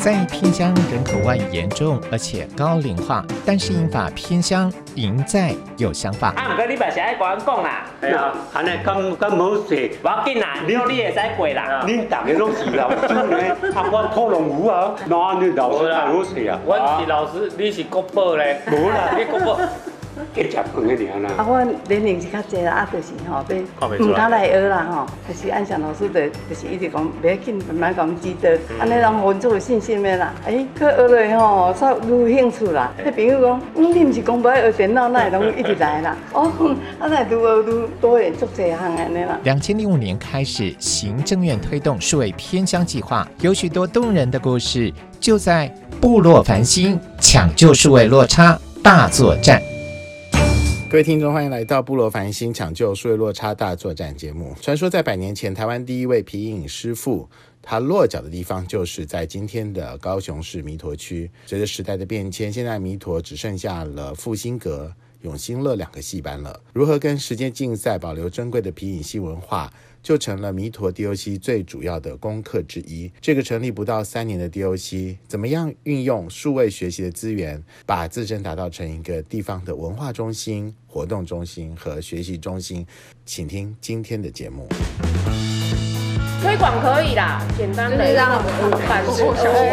在偏乡人口外移严重，而且高龄化，但是英法偏乡赢在有想法。 不过你嘛是爱跟阮讲啦， 哎呀，安尼敢无势？ 无要紧啦，你会使过啦。 恁大家拢是老师呢，我可能有啊，哪你老师才好势啊？ 阮是老师，你是国宝咧？ 无啦， 你国宝。 加食饭的尔啦。 我年龄是较济啦，就是要唔敢来学啦就是按像老师就是一直讲，袂要紧，慢慢讲指导，安尼让阮做有信心的啦。去学落才愈有兴趣啦。迄朋友讲，你唔是讲不爱学电脑，那会拢一直来啦？那愈学愈多的，足济项安尼啦。 2005年开始，行政院推动数位偏乡计划，有许多动人的故事，就在部落繁星抢救数位落差大作战。 各位听众，欢迎来到部落繁星抢救数位落差大作战节目。传说在100年前，台湾第一位皮影师傅，他落脚的地方就是在今天的高雄市弥陀区。随着时代的变迁，现在弥陀只剩下了复兴阁、永兴乐2个戏班了。如何跟时间竞赛，保留珍贵的皮影戏文化，就成了弥陀 DOC 最主要的功课之一。这个成立不到3年的 DOC， 怎么样运用数位学习的资源，把自身打造成一个地方的文化中心、活动中心和学习中心？请听今天的节目。 推广可以啦，简单的让我们反思，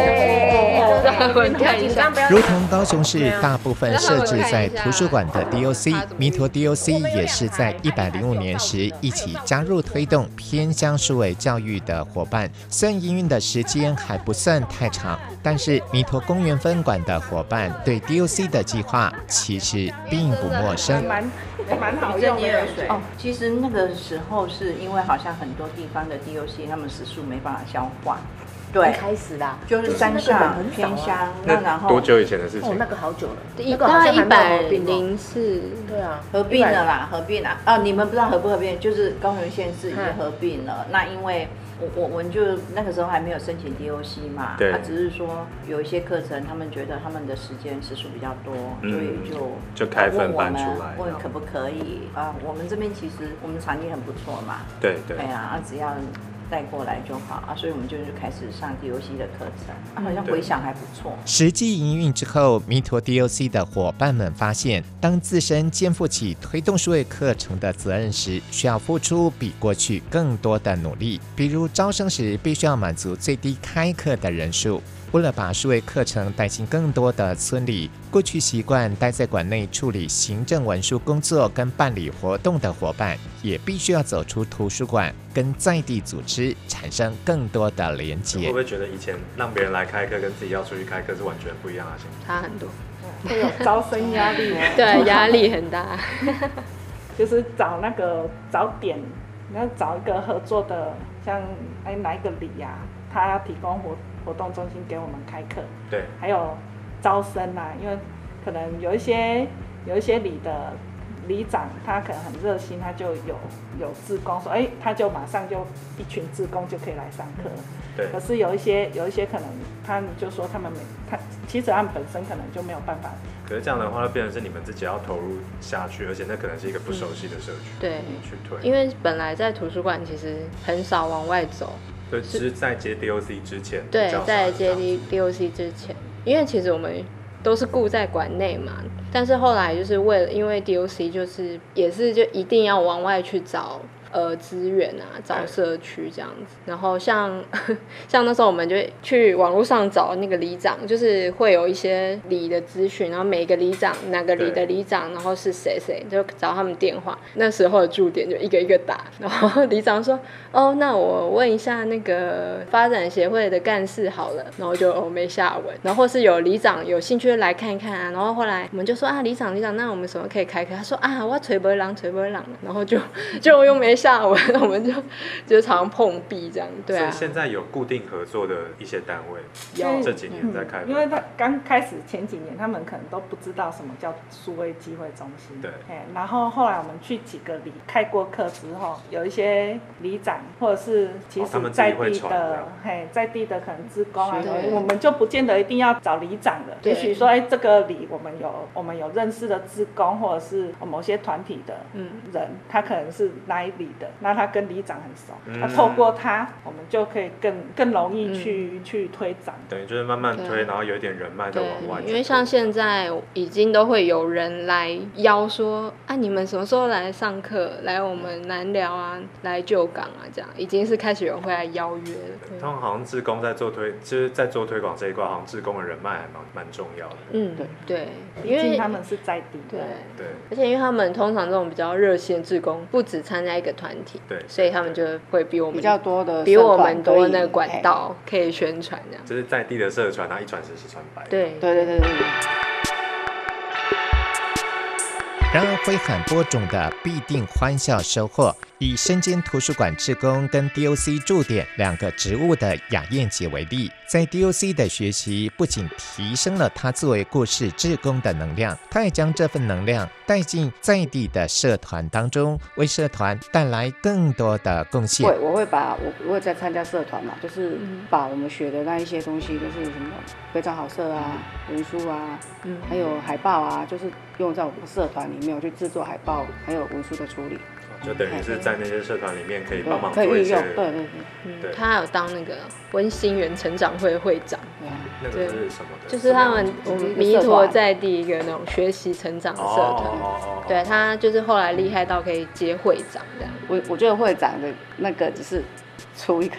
看一下。如同高雄市大部分设置在图书馆的 DOC， 弥陀 DOC 也是在105年时一起加入推动偏乡数位教育的伙伴。虽然营运的时间还不算太长，但是弥陀公园分馆的伙伴对 DOC 的计划其实并不陌生。 蛮好用的哦。其实那个时候是因为好像很多地方的 DOC 他们时数没办法消化，对， 开始啦， 就是山上偏乡，那然后多久以前的事情？ 那个好久了， 大概104， 对啊， 合并了啦，合并啦。你们不知道合不合并？就是高雄县市已经合并了。那因为我们就那个时候还没有申请 DOC 嘛，他只是说有一些课程，他们觉得他们的时数比较多，所以就开分班出来， 问可不可以啊？我们这边其实我们场地很不错嘛， 对， 哎呀，只要带过来就好啊，所以我们就是开始上 DOC 的课程，好像回响还不错。 实际营运之后，弥陀 DOC 的伙伴们发现，当自身肩负起推动数位课程的责任时，需要付出比过去更多的努力。比如招生时必须要满足最低开课的人数。为了把数位课程带进更多的村里，过去习惯待在馆内处理行政文书工作跟办理活动的伙伴，也必须要走出图书馆，跟在地组织产生更多的连结。 会不会觉得以前让别人来开课跟自己要出去开课是完全不一样的事情？ 差很多， 会有招生压力对，压力很大。 就是找点，你要找一个合作的，像哪一个里啊，他要提供活动中心给我们开课， 对， 还有招生啊，因为可能有一些里的里长，他可能很热心，他就有志工说，他就马上就一群志工就可以来上课。 对。 可是有一些可能，他们就说其实他们本身可能就没有办法。 可是这样的话，就变成是你们自己要投入下去，而且那可能是一个不熟悉的社区， 对， 去推。 因为本来在图书馆其实很少往外走。 对，只是在接 DOC 之前。 对，在接 DOC 之前，因为其实我们都是顾在馆内嘛，但是后来就是因为 DOC 就是也是就一定要往外去找资源啊，找社区这样子。然后像那时候我们就去网络上找那个里长，就是会有一些里的资讯，然后每个里长哪个里的里长，然后是谁就找他们电话。那时候的驻点就一个一个打，然后里长说那我问一下那个发展协会的干事好了，然后就没下文。然后或是有里长有兴趣来看一看啊，然后后来我们就说里长，那我们什么可以开课？他说我找不人，然后就又没下文，我们就常碰壁这样。对啊， 所以现在有固定合作的一些单位，这几年在开， 因为他刚开始前几年，他们可能都不知道什么叫数位机会中心。 对， 然后后来我们去几个里开过课之后，有一些里长或者是其实在地的可能志工啊，我们就不见得一定要找里长的，也许说这个里我们有认识的志工或者是某些团体的人，他可能是哪一里的，那他跟里长很熟，那透过他，我们就可以更容易去推展。 等于就是慢慢推，然后有一点人脉再往外。 因为像现在已经都会有人来邀说，啊，你们什么时候来上课？来我们南寮啊，来旧港啊，这样已经是开始有人会来邀约了。 通常好像志工在做就是在做推广这一块，好像志工的人脉还蛮重要的。 对， 因为他们是在地。 对，而且因为他们通常这种比较热心志工，不只参加一个团体， 对， 所以他们就会比我们比较多的， 比我们多那个管道可以宣传这样。 就是在地的社团，它一传十，十传百。 对。 然而挥汗播种的必定欢笑收获。以身兼图书馆志工跟 DOC 驻点2个职务的雅燕姐为例，在 DOC 的学习不仅提升了她作为故事志工的能量，她也将这份能量带进在地的社团当中，为社团带来更多的贡献。 我会在参加社团嘛，就是把我们学的那一些东西，就是什么非常好社啊、文书啊，还有海报啊，就是用在我们社团里面，我去制作海报，还有文书的处理。 就等于是在那些社团里面可以帮忙做一些， 对，他还有当那个温馨园成长会会长， 那个是什么的？ 就是我们弥陀在地一个那种学习成长的社团，对，他就是后来厉害到可以接会长这样。 我觉得会长的那个只是出一个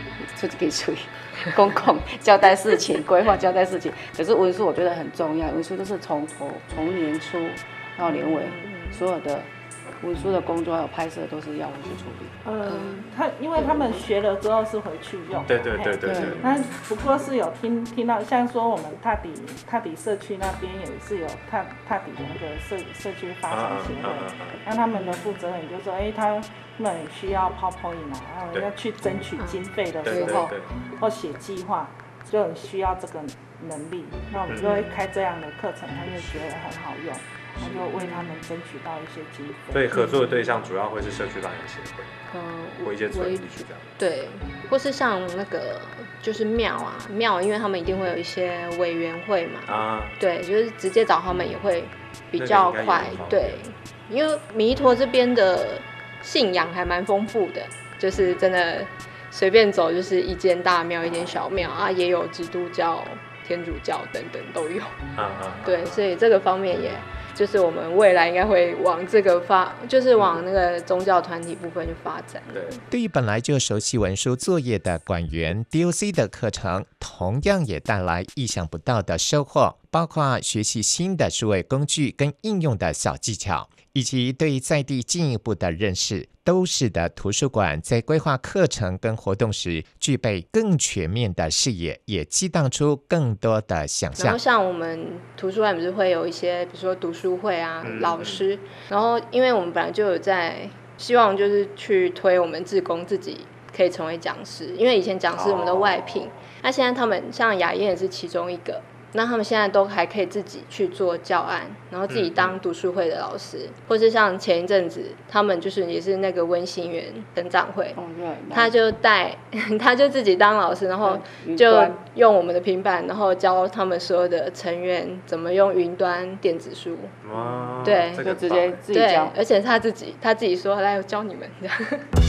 公共交代事情、规划交代事情，可是文书我觉得很重要，文书都是从年初到年尾所有的。文书的工作还有拍摄都是要我去处理。 因为他们学了之后是回去用。 对。 那不过是有听到，像说我们踏底社区那边也是有踏底的那个社区发展协会，那他们的负责人就说，他们需要PowerPoint啊，然后要去争取经费的时候，或写计划，就很需要这个能力。那我们就会开这样的课程，他就觉得很好用。他就为他们争取到一些经费。 所以合作的对象主要会是社区发展协会，或一些村地区这样。 对，或是像那个就是庙，因为他们一定会有一些委员会嘛。对，就是直接找他们也会比较快。对，因为弥陀这边的信仰还蛮丰富的，就是真的随便走就是一间大庙一间小庙啊，也有基督教、天主教等等都有。对，所以这个方面也。就是我们未来应该会往这个就是往那个宗教团体部分去发展。 对于本来就熟悉文书作业的馆员 DOC 的课程，同样也带来意想不到的收获，包括学习新的数位工具跟应用的小技巧，以及对在地进一步的认识，都使得图书馆在规划课程跟活动时具备更全面的视野，也激荡出更多的想象。 然后像我们图书馆不是会有一些比如说读书会啊，老师，然后因为我们本来就有在希望就是去推我们志工自己可以成为讲师，因为以前讲师我们都外聘，那现在他们像雅燕也是其中一个，那他们现在都还可以自己去做教案，然后自己当读书会的老师，或是像前一阵子他们就是也是那个温馨园成长会，他就自己当老师，然后就用我们的平板，然后教他们所有的成员怎么用云端电子书。对， 就直接自己教， 而且他自己说来我教你们这样。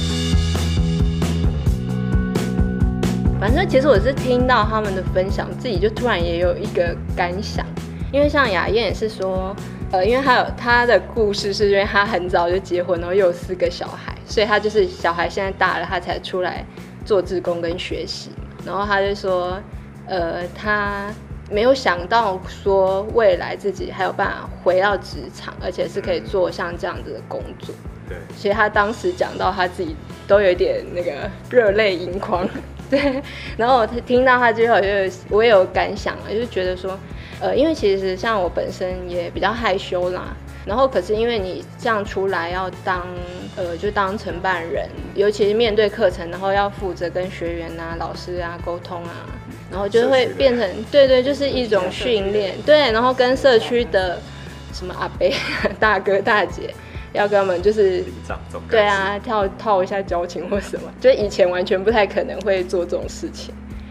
反正其实我是听到他们的分享，自己就突然也有一个感想，因为像雅燕也是说，因为他的故事是因为他很早就结婚，然后又有4个小孩，所以他就是小孩现在大了，他才出来做志工跟学习。然后他就说，他没有想到说未来自己还有办法回到职场，而且是可以做像这样子的工作。 对， 其实他当时讲到他自己都有点那个热泪盈眶。对，然后我听到他之后，我也有感想了，就是觉得说，因为其实像我本身也比较害羞啦，然后可是因为你这样出来要当就当承办人，尤其是面对课程，然后要负责跟学员啊、老师啊沟通啊，然后就会变成对，就是一种训练，对，然后跟社区的什么阿伯、大哥、大姐。要跟他们就是对啊，套一下交情或什么，就以前完全不太可能会做这种事情。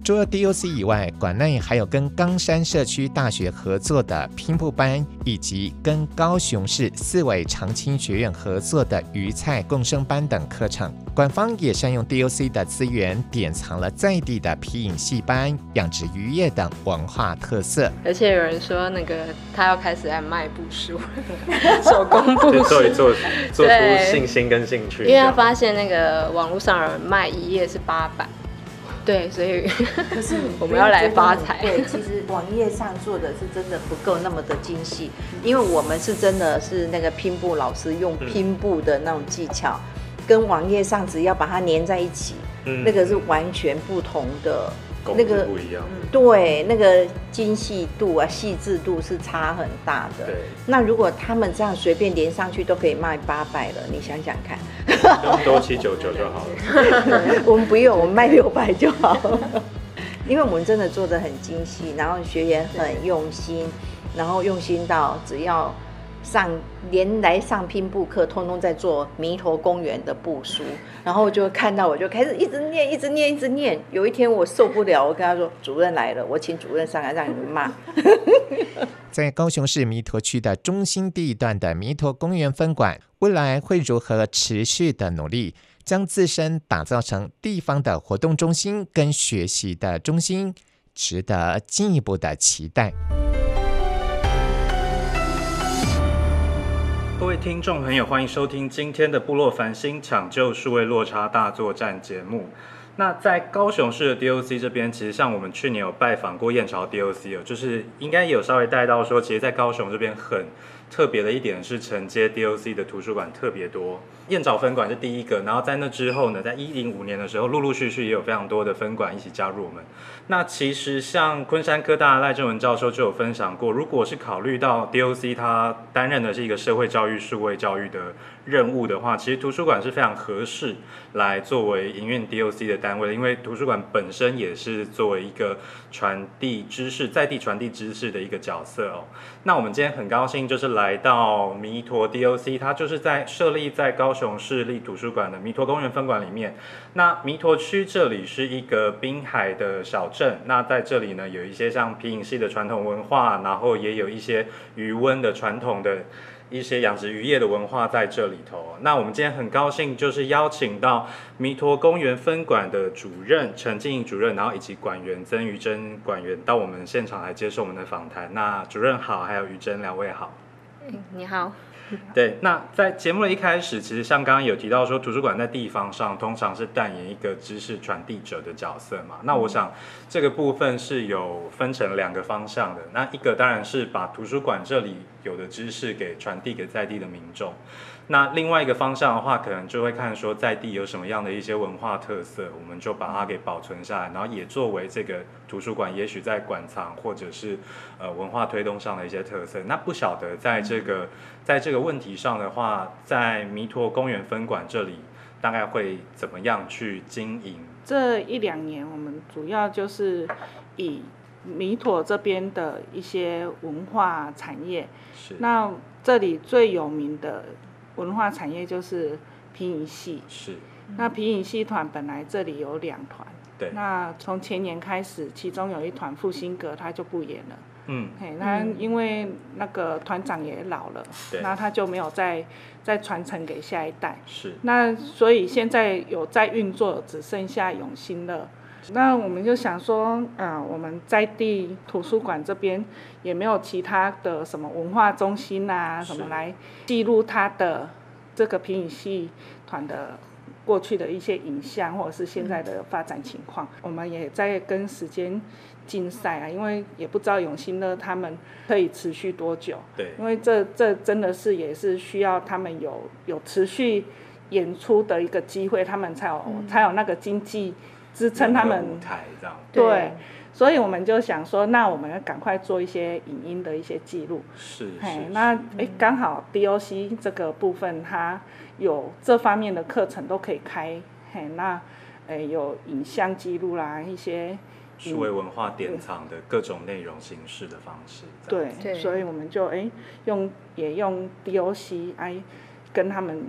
除了 DOC 以外，馆内还有跟冈山社区大学合作的拼布班，以及跟高雄市四维长青学院合作的鱼菜共生班等课程。馆方也善用 DOC 的资源，典藏了在地的皮影戏班、养殖渔业等文化特色。 而且有人说，他要开始来卖布书，手工布书， 做出信心跟兴趣。 因为他发现网络上有人卖一页是800。对，所以可是我们要来发财。 对，其实网页上做的是真的不够那么的精细，因为我们是真的是拼布老师用拼布的那种技巧，跟网页上只要把它粘在一起，那个是完全不同的。 那个不一样， 对，那个精细度啊、细致度是差很大的。 对， 那如果他们这样随便连上去都可以卖800了，你想想看， 多799就好了。 我们不用，我们卖600就好。因为我们真的做得很精细，然后学员很用心，然后用心到只要连来上拼布课，通通在做弥陀公园的布书，然后就看到我就开始一直念。有一天我受不了，我跟他说：“主任来了，我请主任上来让你们骂。” 在高雄市弥陀区的中心地段的弥陀公园分馆，未来会如何持续的努力，将自身打造成地方的活动中心跟学习的中心，值得进一步的期待。 各位听众朋友，欢迎收听今天的部落繁星抢救数位落差大作战节目。那在高雄市的 DOC 这边，其实像我们去年有拜访过燕巢 DOC 就是应该有稍微带到说，其实在高雄这边很特别的一点是承接 DOC 的图书馆特别多。燕巢分馆是第一个，然后在那之后呢，在105年的时候，陆陆续续也有非常多的分馆一起加入我们。那其实像昆山科大赖正文教授就有分享过，如果是考虑到 DOC 它担任的是一个社会教育、数位教育的任务的话，其实图书馆是非常合适来作为营运 DOC 的单位的，因为图书馆本身也是作为一个传递知识、在地传递知识的一个角色哦。那我们今天很高兴就是来到弥陀 DOC， 它就是设立在高雄市立图书馆的弥陀公园分馆里面。那弥陀区这里是一个滨海的小镇，那在这里呢有一些像皮影戏的传统文化，然后也有一些渔温的传统的一些养殖渔业的文化在这里头。那我们今天很高兴就是邀请到弥陀公园分馆的主任陈静怡主任，然后以及馆员曾于珍馆员到我们现场来接受我们的访谈。那主任好，还有于珍两位好。 你好。 对，那在节目的一开始，其实像刚刚有提到说，图书馆在地方上通常是扮演一个知识传递者的角色嘛。那我想这个部分是有分成2个方向的。那一个当然是把图书馆这里有的知识给传递给在地的民众。那另外一个方向的话，可能就会看说在地有什么样的一些文化特色，我们就把它给保存下来，然后也作为这个图书馆也许在馆藏或者是文化推动上的一些特色。那不晓得在这个问题上的话，在弥陀公园分馆这里大概会怎么样去经营？ 这1-2年我们主要就是以弥陀这边的一些文化产业，那这里最有名的文化产业就是皮影戏。 是。 那皮影戏团本来这里有2团， 对。 那从前年开始，其中有一团复兴阁他就不演了。那因为那个团长也老了，那他就没有再传承给下一代。 是。 那所以现在有在运作，只剩下永兴乐。那我们就想说，我们在地图书馆这边也没有其他的什么文化中心啊，什么来记录它的这个皮影戏团的过去的一些影像，或者是现在的发展情况。我们也在跟时间竞赛啊，因为也不知道永兴乐他们可以持续多久。 对。 因为这真的是也是需要他们有持续演出的一个机会，他们才有那个经济支撑他们舞台这样。 对，所以我们就想说，那我们要赶快做一些影音的一些记录。 是。 那刚好 DOC 这个部分，它有这方面的课程都可以开。那有影像记录啦，一些数位文化典藏的各种内容形式的方式。 对，所以我们就用 DOC 跟他们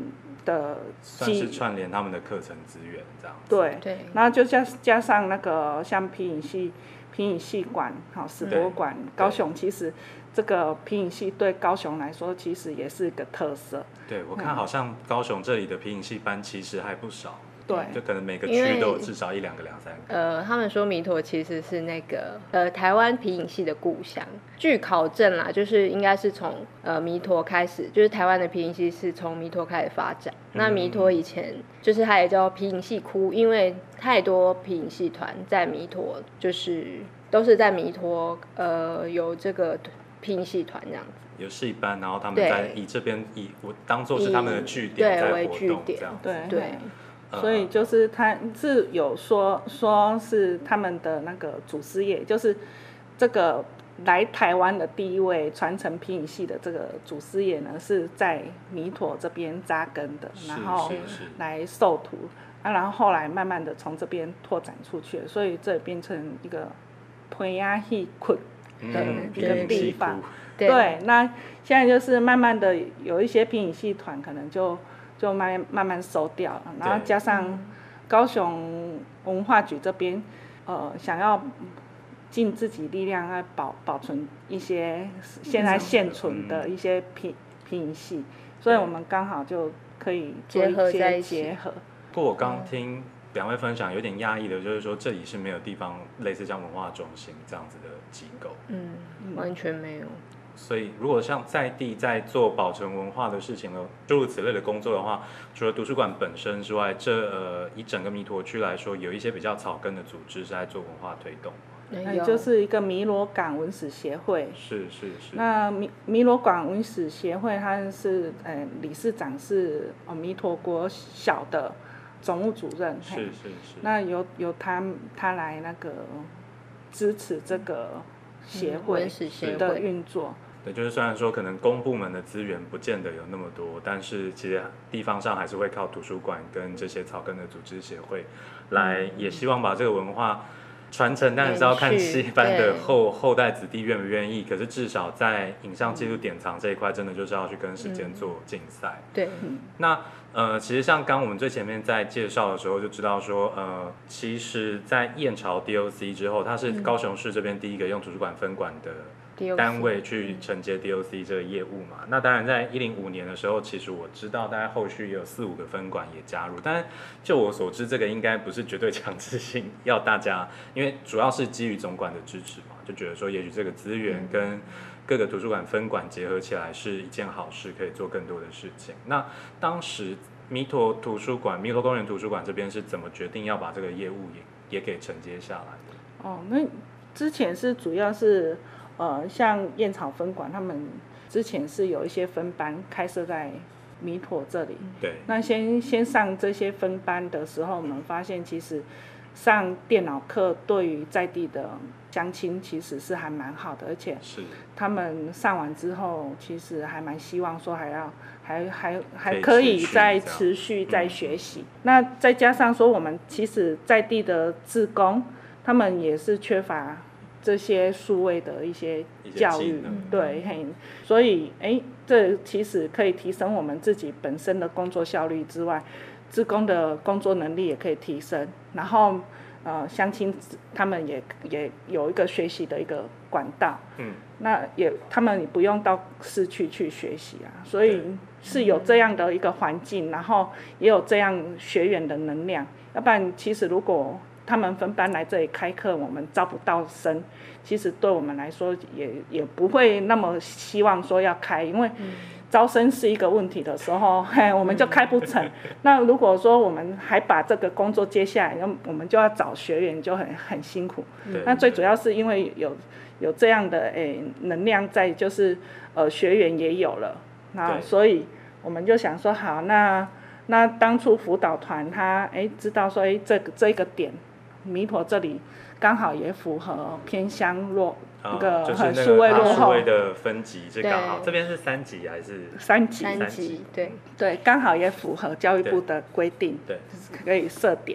的算是串联他们的课程资源这样子。 对，然后就加上那个像皮影戏馆、史博馆，高雄其实这个皮影戏对高雄来说其实也是一个特色。 对，我看好像高雄这里的皮影戏班其实还不少。 对， 就可能每个区都有至少1-2个、2-3个。 他们说弥陀其实是那个台湾皮影戏的故乡。据考证啦，就是应该是从弥陀开始，就是台湾的皮影戏是从弥陀开始发展。那弥陀以前就是它也叫皮影戏窟，因为太多皮影戏团在弥陀，就是都是在弥陀有这个皮影戏团这样子。 有戏班，然后他们在以这边我当做是他们的据点在活动这样子。 对。所以就是他是有说是他们的那个祖师爷，就是这个来台湾的第一位传承皮影戏的这个祖师爷呢，是在弥陀这边扎根的，然后来授徒然后后来慢慢的从这边拓展出去，所以这变成一个皮影戏窟的一个地方。对，那现在就是慢慢的有一些皮影戏团可能就慢慢收掉了，然后加上高雄文化局这边想要尽自己力量来保存一些现在现存的一些皮影戏，所以我们刚好就可以做一些结合。 不过我刚听2位分享有点压抑的，就是说这里是没有地方类似像文化中心这样子的机构。 完全没有。 所以如果像在地在做保存文化的事情了，诸如此类的工作的话，除了图书馆本身之外，以整个弥陀区来说，有一些比较草根的组织是在做文化推动。 就是一个弥罗港文史协会。 是。 那弥罗港文史协会，它是理事长是弥陀国小的总务主任。 是。 那由他来那个支持这个协会的运作。 对，就是虽然说可能公部门的资源不见得有那么多，但是其实地方上还是会靠图书馆跟这些草根的组织协会来，也希望把这个文化传承，但是要看戏班的后代子弟愿不愿意。可是至少在影像记录典藏这一块，真的就是要去跟时间做竞赛。 对， 那其实像刚我们最前面在介绍的时候就知道说，其实，在燕巢 DOC 之后，它是高雄市这边第一个用图书馆分馆的单位去承接 DOC 这个业务嘛。那当然在105年的时候，其实我知道大概后续也有4-5个分馆也加入，但就我所知，这个应该不是绝对强制性要大家，因为主要是基于总馆的支持嘛，就觉得说也许这个资源跟各个图书馆分馆结合起来是一件好事，可以做更多的事情。那当时弥陀公园图书馆这边是怎么决定要把这个业务也给承接下来的？ 那之前是主要是像燕巢分馆，他们之前是有一些分班开设在弥陀这里。 对。那先上这些分班的时候，我们发现其实上电脑课对于在地的乡亲其实是还蛮好的，而且他们上完之后，其实还蛮希望说还可以再持续再学习。那再加上说我们其实在地的志工，他们也是缺乏这些数位的一些教育，对，所以这其实可以提升我们自己本身的工作效率之外，志工的工作能力也可以提升，然后乡亲他们也有一个学习的一个管道，那他们也不用到市区去学习啊，所以是有这样的一个环境，然后也有这样学员的能量，要不然其实如果他们分班来这里开课，我们招不到生，其实对我们来说也不会那么希望说要开，因为招生是一个问题的时候，我们就开不成。那如果说我们还把这个工作接下来，那我们就要找学员，就很辛苦。那最主要是因为有这样的能量在，就是学员也有了，那所以我们就想说好，那当初辅导团他知道说这个点，弥陀这里刚好也符合偏乡那个很数位落后的分级，这刚好这边是3级还是 3级？对，刚好也符合教育部的规定，对，可以设点。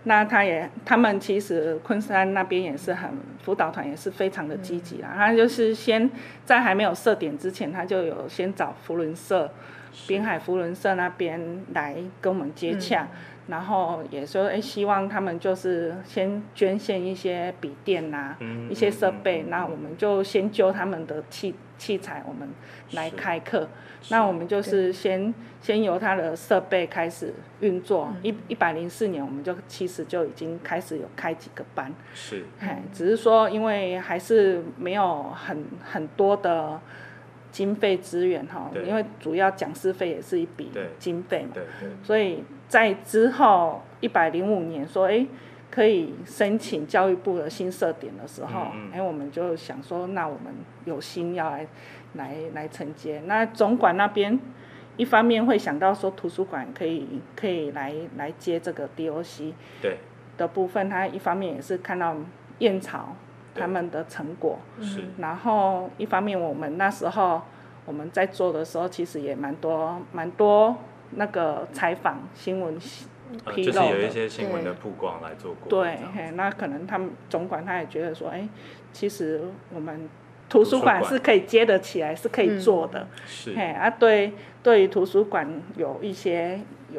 那他们其实昆山那边也是辅导团也是非常的积极啦。他就是先在还没有设点之前，他就有先找扶轮社、滨海扶轮社那边来跟我们接洽，然后也说希望他们就是先捐献一些笔电啊，一些设备，那我们就先就他们的器材，我们来开课。那我们就是先由他的设备开始运作。104年我们其实就已经开始有开几个班， 是， 只是说因为还是没有很多的经费资源哈，因为主要讲师费也是一笔经费嘛，所以在之后105年说可以申请教育部的新设点的时候，我们就想说，那我们有心要来承接。那总管那边一方面会想到说图书馆可以来接这个 DOC 的部分，他一方面也是看到燕巢他们的成果，然后一方面我们那时候我们在做的时候，其实也蛮多那个采访新闻披露的， 就是有一些新闻的曝光来做过。 对，那可能他们总管他也觉得说，其实我们图书馆是可以接得起来，是可以做的。 是。 对于图书馆有一些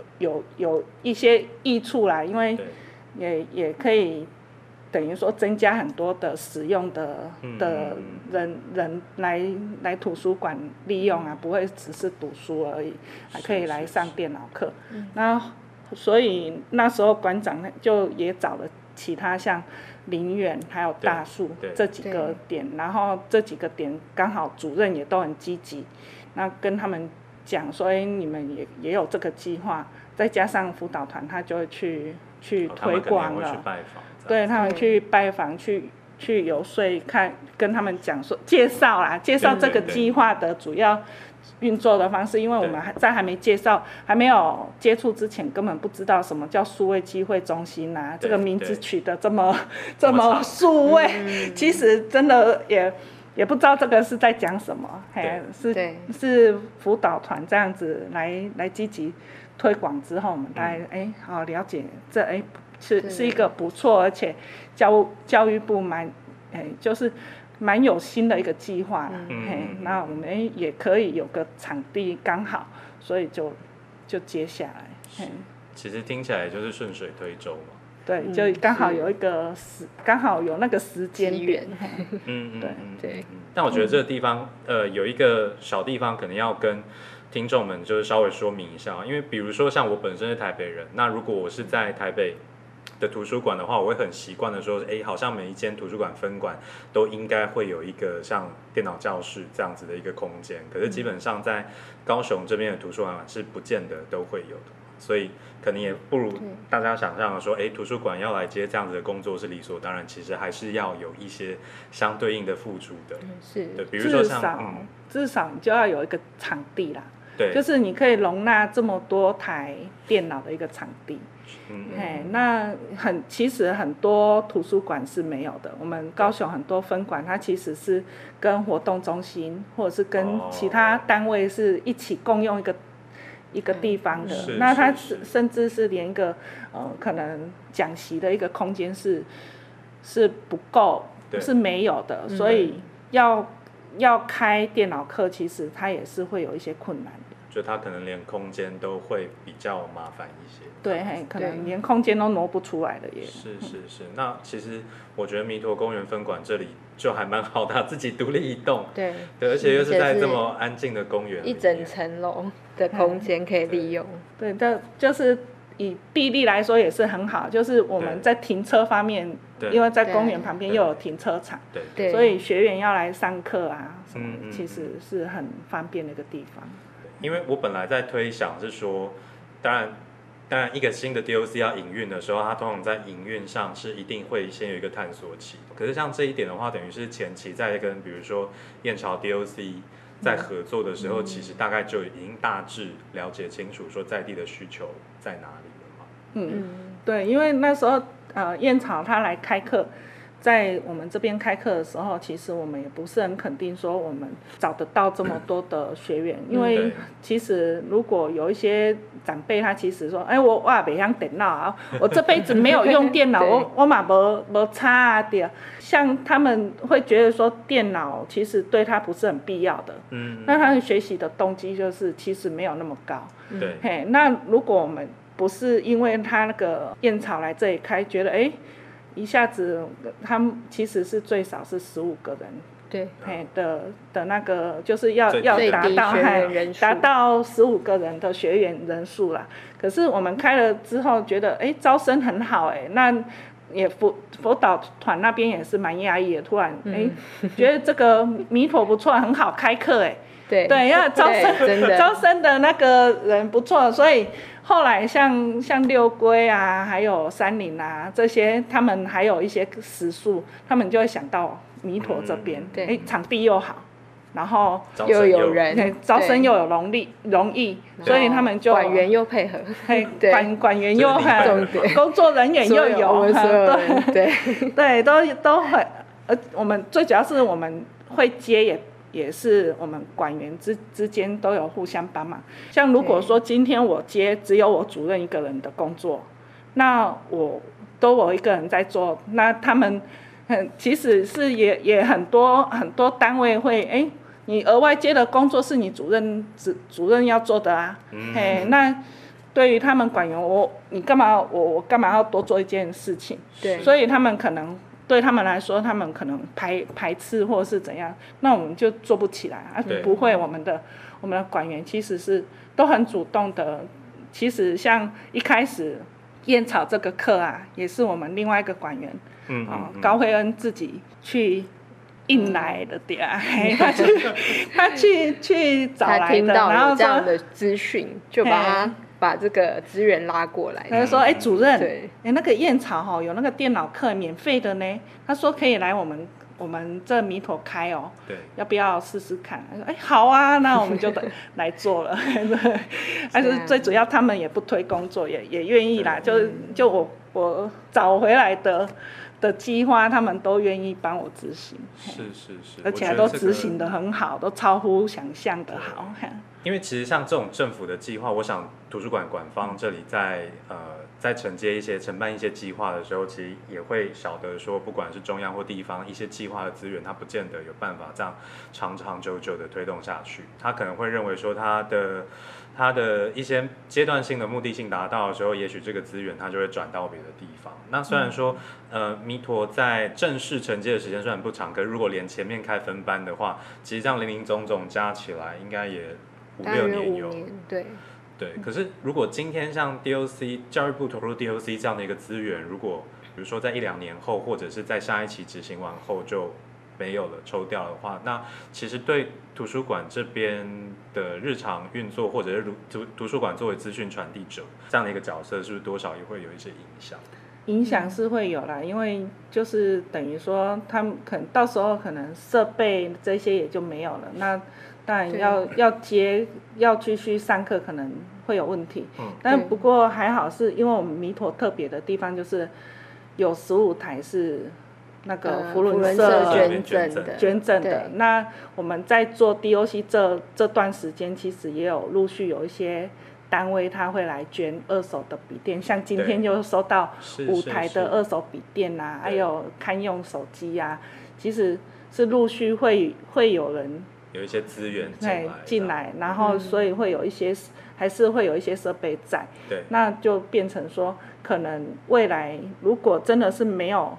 益处啦，因为也可以等于说增加很多的使用的人来图书馆利用啊，不会只是读书而已，还可以来上电脑课。那所以那时候馆长就也找了其他像林园还有大树这几个点，然后这几个点刚好主任也都很积极，那跟他们讲说，你们也有这个计划，再加上辅导团他就会去推广了，对，他们去拜访去游说，跟他们讲说介绍这个计划的主要运作的方式，因为我们还没有接触之前，根本不知道什么叫数位机会中心啊，这个名字取得这么数位，其实真的也不知道这个是在讲什么，是辅导团这样子来积极推广之后，我们大家好了解这是一个不错，而且教育部就是蛮有心的一个计划啦。那我们也可以有个场地刚好，所以就接下来。 其实听起来就是顺水推舟嘛。 对，就刚好有刚好有那个时间点。 对。 但我觉得这个地方有一个小地方可能要跟听众们就是稍微说明一下，因为比如说像我本身是台北人，那如果我是在台北的图书馆的话，我会很习惯的说，好像每一间图书馆分馆都应该会有一个像电脑教室这样子的一个空间，可是基本上在高雄这边的图书馆是不见得都会有的，所以可能也不如大家想象的说，图书馆要来接这样子的工作是理所当然，其实还是要有一些相对应的付出的。 是， 对，比如说像至少你就要有一个场地啦。 对， 就是你可以容纳这么多台电脑的一个场地。那其实很多图书馆是没有的，我们高雄很多分馆它其实是跟活动中心或者是跟其他单位是一起共用一个地方的，那它甚至是连一个可能讲习的一个空间是不够，是没有的，所以要开电脑课，其实它也是会有一些困难的。 就它可能连空间都会比较麻烦一些。 对，可能连空间都挪不出来了耶。 是。那其实我觉得弥陀公园分馆这里就还蛮好的，自己独立一栋。对，而且又是在这么安静的公园， 一整层楼的空间可以利用。 对，这就是以地利来说也是很好，就是我们在停车方面，因为在公园旁边又有停车场， 对， 所以学员要来上课啊，其实是很方便的一个地方。 因为我本来在推想是说，当然一个新的 DOC 要营运的时候，它通常在营运上是一定会先有一个探索期。可是像这一点的话，等于是前期在跟比如说燕巢 DOC 在合作的时候，其实大概就已经大致了解清楚说在地的需求在哪里了嘛。 对，因为那时候燕巢他来开课， 在我们这边开课的时候，其实我们也不是很肯定说我们找得到这么多的学员，因为其实如果有一些长辈他其实说，我也不会电脑啊，我这辈子没有用电脑，我嘛没差啊对。像他们会觉得说电脑其实对他不是很必要的，那他们学习的动机就是其实没有那么高。对，那如果我们不是因为他那个燕巢来这里开，觉得一下子他们其实是最少是15个人，对，的那个就是要达到15个人的学员人数啦。可是我们开了之后觉得招生很好那也辅导团那边也是蛮压抑的，突然觉得这个弥陀不错，很好开课对，要招生的那个人不错，所以后来像六龟啊，还有山林啊这些，他们还有一些时数，他们就会想到弥陀这边，场地又好，然后又有人， 招生又有容易，所以他们就管员又配合， 管员又很，工作人员又有，对，都很，我们最主要是我们会接也是我们管员之间都有互相帮忙。像如果说今天我接只有我主任一个人的工作，那我一个人在做，那他们其实是也很多单位会你额外接的工作是你主任要做的啊，那对于他们管员你干嘛我干嘛要多做一件事情？对，所以他们可能。对他们来说，他们可能排斥或是怎样，那我们就做不起来啊。不会，我们的管员其实是都很主动的。其实像一开始燕巢这个课啊，也是我们另外一个管员，高慧恩自己去印来的点，他去找来的， 他听到然后这样的资讯，就把这个资源拉过来。 他就说：“主任，那个燕巢有那个电脑课免费的呢。他说可以来我们这弥陀开对，要不要试试看？”他说：“好啊，那我们就来做了。”但是最主要他们也不推工作，也愿意啦。就我找回来的计划，他们都愿意帮我执行。 是， 而且都执行得很好，都超乎想象的好。 因为其实像这种政府的计划，我想图书馆馆方这里在承办一些计划的时候，其实也会晓得说，不管是中央或地方一些计划的资源，它不见得有办法这样长长久久的推动下去。他可能会认为说，他的一些阶段性的目的性达到的时候，也许这个资源它就会转到别的地方。那虽然说，弥陀在正式承接的时间虽然不长，可是如果连前面开分班的话，其实这样零零总总加起来，应该也5-6年有。对，可是如果今天像 DOC 教育部投入 DOC 这样的一个资源，如果比如说在1-2年后，或者是在下一期执行完后就没有了抽掉的话，那其实对图书馆这边的日常运作，或者是图书馆作为资讯传递者这样的一个角色，是不是多少也会有一些影响？ 影响是会有啦，因为就是等于说他们可能到时候可能设备这些也就没有了，那当然要继续上课可能会有问题，但不过还好是因为我们弥陀特别的地方就是有15台是那个扶轮社捐赠的，那我们在做 DOC 这段时间，其实也有陆续有一些单位他会来捐2手的笔电，像今天就收到5台的2手笔电啊，还有堪用手机啊，其实是陆续会有人有一些资源进来，然后所以会有一些还是会有一些设备在，那就变成说可能未来如果真的是没有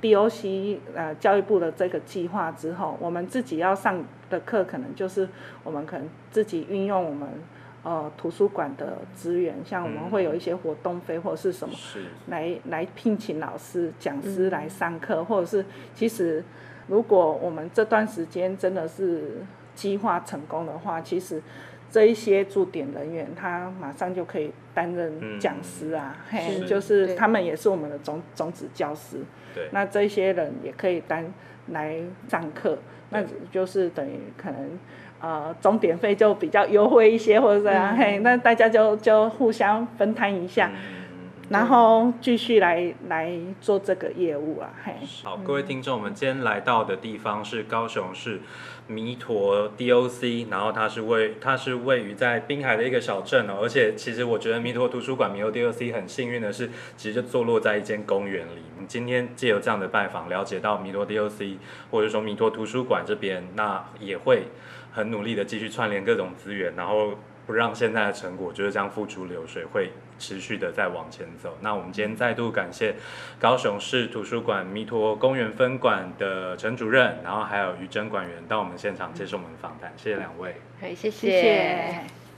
DOC 教育部的这个计划之后，我们自己要上的课可能就是我们可能自己运用我们图书馆的资源，像我们会有一些活动费或者是什么，来聘请老师讲师来上课，或者是其实如果我们这段时间真的是计划成功的话，其实这一些驻点人员他马上就可以担任讲师啊，就是他们也是我们的种子教师，那这些人也可以来上课，那就是等于可能钟点费就比较优惠一些或者这样，那大家就互相分摊一下， 然后继续来做这个业务啊。 好，各位听众，我们今天来到的地方是高雄市弥陀 DOC， 然后它是位于在滨海的一个小镇哦，而且其实我觉得弥陀图书馆弥陀 DOC 很幸运的是，其实就坐落在一间公园里。今天借由这样的拜访，了解到弥陀 DOC 或者说弥陀图书馆这边，那也会很努力的继续串联各种资源，然后不让现在的成果就是这样付诸流水，会持续的再往前走。那我们今天再度感谢高雄市图书馆弥陀公园分馆的陈主任，然后还有于真馆员到我们现场接受我们的访谈，谢谢两位。 谢谢。